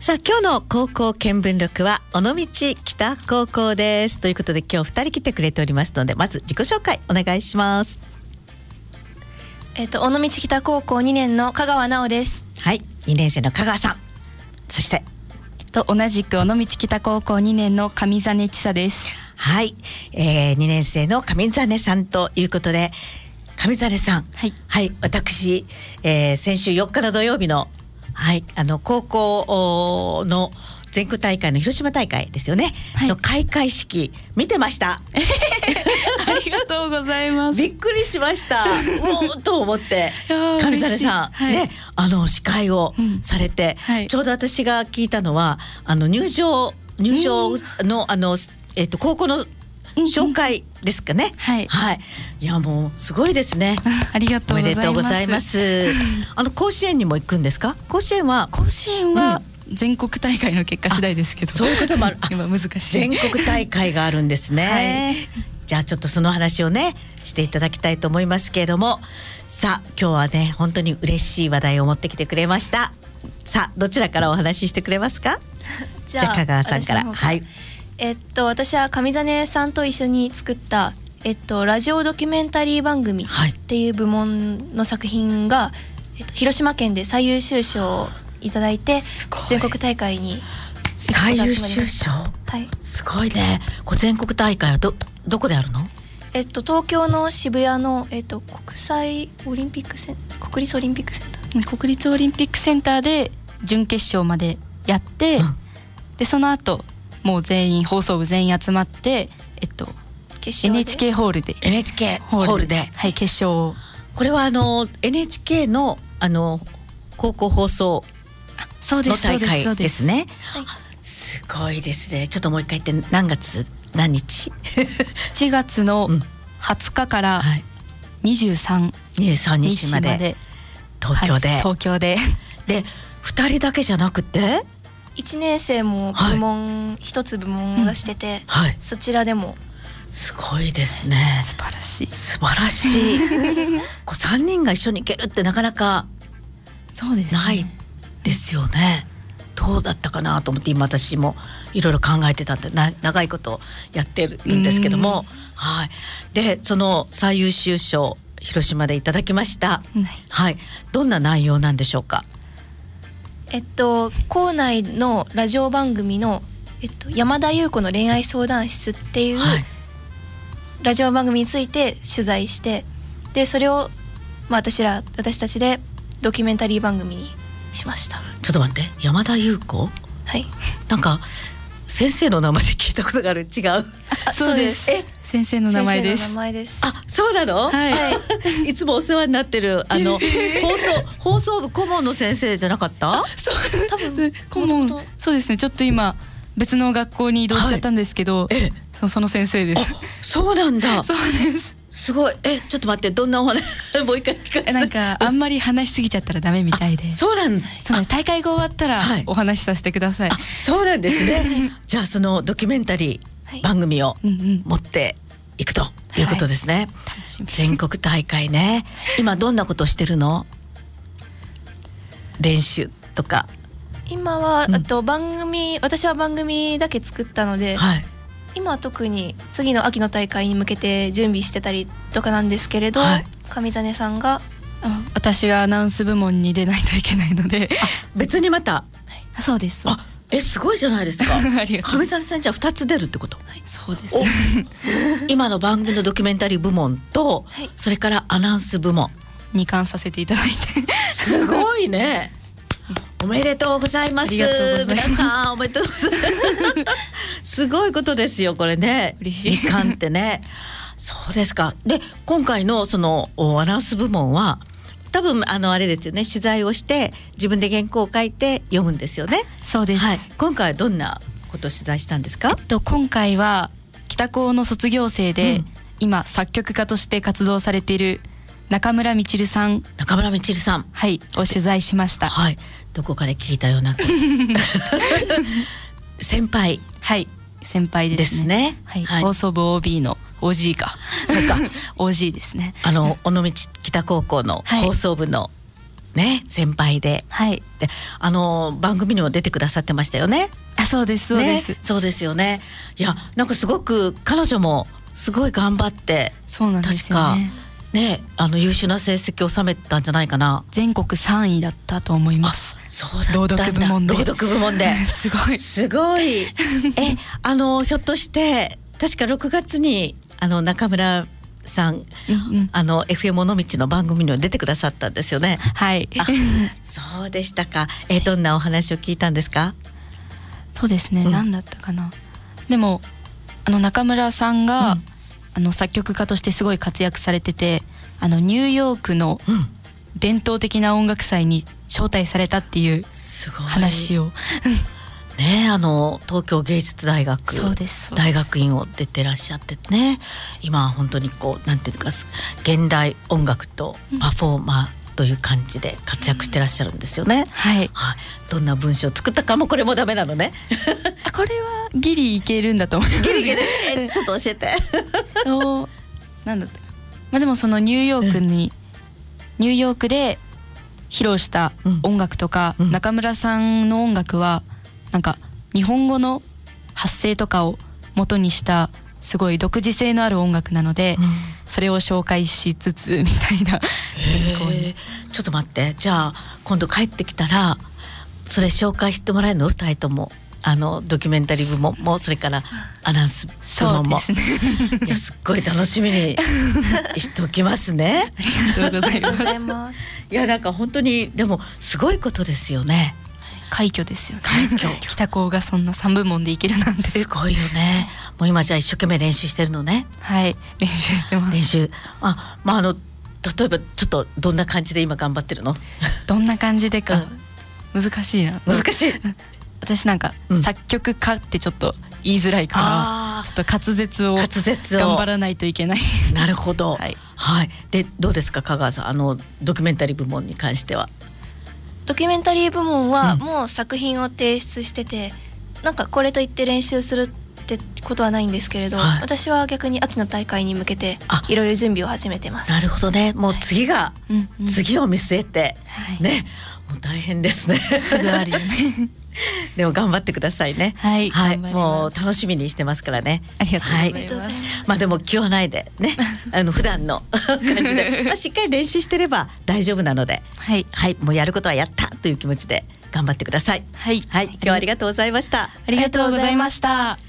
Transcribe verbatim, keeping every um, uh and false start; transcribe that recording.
さあ今日の高校見聞録は尾道北高校ですということで、今日ふたり来てくれておりますので、まず自己紹介お願いします。 えっと尾道北高校にねんの香川直です。 はい、にねん生の香川さん。そしてえっと同じく尾道北高校にねんの上実千沙です。 はい、えー、にねん生の上実さんということで、上実さん、 はい、 はい、私、えー、先週よっかの土曜日のはい、あの高校の全国大会の広島大会ですよね、はい、の開会式見てました。 ありがとうございます。 びっくりしました。おーと思って上実さん、はい、ね、あの司会をされて、うんはい、ちょうど私が聞いたのはあの入場入場の、あの、えっと、高校の紹介ですかね、うんうん、はい、はい、いやもうすごいですね。 ありがとうございます。おめでとうございます。 あの甲子園にも行くんですか？甲子園は甲子園は、うん、全国大会の結果次第ですけど、 そういうこともある。 今難しい。 全国大会があるんですね、はい、じゃあちょっとその話をねしていただきたいと思いますけれども、さあ今日はね本当に嬉しい話題を持ってきてくれました。さあどちらからお話ししてくれますか？じゃあ香川さんから。はい、 えっと私は上実さんと一緒に作ったえっとラジオドキュメンタリー番組っていう部門の作品が、えっと、広島県で最優秀賞をいただいて全国大会に最優秀賞、はい、すごいね。全国大会は ど, どこであるの？ えっと東京の渋谷の、えっと、国際オリンピックセン国立オリンピックセンター国立オリンピックセンターで準決勝までやって、うん、でその後もう全員放送部全員集まってえっとエヌエイチケー ホールでエヌエイチケー ホールで、 はい、決勝を。 これはあの エヌエイチケー のあの高校放送の大会ですね。すごいですね。ちょっともう一回言って、何月何日？しちがつのはつかからにじゅうさんにちまで東京で、はい、 東京ででふたりだけじゃなくていちねん生も部門一、はい、つ部門を出してて、うん、はい、そちらでもすごいですね。 素晴らしい素晴らしいこうさんにんが一緒に行けるってなかなかないですよね。どうだったかなと思って今私もいろいろ考えてたんで、な長いことやってるんですけども、はい、でその最優秀賞広島でいただきました、うん、はい、どんな内容なんでしょうか？ えっと校内のラジオ番組の、えっと、山田優子の恋愛相談室っていう、はい、ラジオ番組について取材して、でそれを、まあ、私ら私たちでドキュメンタリー番組にしました。 ちょっと待って、山田優子、はい、なんか先生の名前で聞いたことがある。違う？ あ、そうです。え、先生の名前です。 先生の名前です。 あ、そうなの？はい、いつもお世話になってるあの放送放送部顧問の先生じゃなかった？ そう、多分顧問。そうですね。ちょっと今別の学校に移動しちゃったんですけど、はい、えそ, その先生です。 そうなんだ。 そうです。 すごい。え、ちょっと待って、どんなお話もう一回聞かせて。 なんかあんまり話しすぎちゃったらダメみたいで。 そうなんそう、大会が終わったらお話しさせてください。 はい、そうなんですね。じゃあそのドキュメンタリー番組を持っていくということですね。はい、楽しみ。全国大会ね。今どんなことしてるの？練習とか。 今は、うん、あと番組私は番組だけ作ったので、はい、今は特に次の秋の大会に向けて準備してたりとかなんですけれど、はい、上実さんが私がアナウンス部門に出ないといけないので別にまた、はい、そうです。 あ、え、すごいじゃないですか。上実さんじゃあふたつ出るってこと？ はい、そうです。 今の番組のドキュメンタリー部門と、はい、それからアナウンス部門に冠させていただいてすごいね。おめでとうございます。 ありがとうございます。 皆さんおめでとうございますすごいことですよこれね。 嬉しい。 に冠ってね。そうですか。で今回のそのアナウンス部門は多分あのあれですよね、取材をして自分で原稿を書いて読むんですよね。 そうです、はい、 今回はどんなことを取材したんですか？ えっと、今回は北高の卒業生で、うん、今作曲家として活動されている中村みちるさん中村みちるさん、 はい、を取材しました。 はい、どこかで聞いたような先輩、 はい、先輩ですね。ですね、はいはい、放送部 オービー の オージー かそうかオージー ですね。 あの尾道北高校の放送部のね先輩で、 はい、 であの番組にも出てくださってましたよね。 あ、そうですそうです、 ね、そうですよね。いやなんかすごく彼女もすごい頑張って、 そうなんですよね。 確かねあの優秀な成績を収めたんじゃないかな。 全国さんいだったと思います。 そうだったんだ。 朗読部門で。 朗読部門で。 すごいすごい。えあのひょっとして確かろくがつにあの中村さん、うんうん、あの エフエム 尾道の番組には出てくださったんですよね。 はい。 そうでしたか。えどんなお話を聞いたんですか？ そうですね、うん、何だったかな。でもあの中村さんが、うん、あの作曲家としてすごい活躍されてて、あのニューヨークの伝統的な音楽祭に招待されたっていう話を、 ね、あの東京芸術大学そうですそうです大学院を出てらっしゃってね、今本当にこうなんていうか現代音楽とパフォーマーという感じで活躍してらっしゃるんですよね、うんはい、 はい、どんな文章を作ったかもこれもダメなのねあこれはギリいけるんだと思いますギリギリえちょっと教えてそうなんだったか、まあ、でもそのニューヨークに、うん、ニューヨークで披露した音楽とか、うん、中村さんの音楽はなんか日本語の発声とかを元にしたすごい独自性のある音楽なので、うん、それを紹介しつつみたいな原稿に。 ちょっと待って、じゃあ今度帰ってきたらそれ紹介してもらえるの？ふたりともあのドキュメンタリー部門もそれからアナウンス部門も。 そうですねいやすっごい楽しみにしておきますねありがとうございますいやなんか本当にでもすごいことですよね。 快挙ですよね。 快挙北高がそんなさんぶもんでいけるなんてすごいよね。もう今じゃあ一生懸命練習してるのね。 はい練習してます。 練習あまああの例えばちょっとどんな感じで今頑張ってるの？ どんな感じでか、うん、難しいな難しい私なんか、うん、作曲家ってちょっと言いづらいからちょっと滑舌を滑舌を頑張らないといけないなるほど、 はい、 はい、でどうですか香川さん、あのドキュメンタリー部門に関しては。 ドキュメンタリー部門はもう作品を提出してて、うん、なんかこれといって練習するってことはないんですけれど、はい、私は逆に秋の大会に向けていろいろ準備を始めてます。 なるほどね、もう次が、はい、次を見据えて、 はい、 ねもう大変ですねすぐあるよねでも頑張ってくださいね。 はい、 はい、もう楽しみにしてますからね。 ありがとうございます、はい、 まあでも気負わないでねあの普段の感じで、まあ、しっかり練習してれば大丈夫なので、 はい、 はい、もうやることはやったという気持ちで頑張ってください。 はい、 はい、今日はありがとうございました。 ありがとうございました。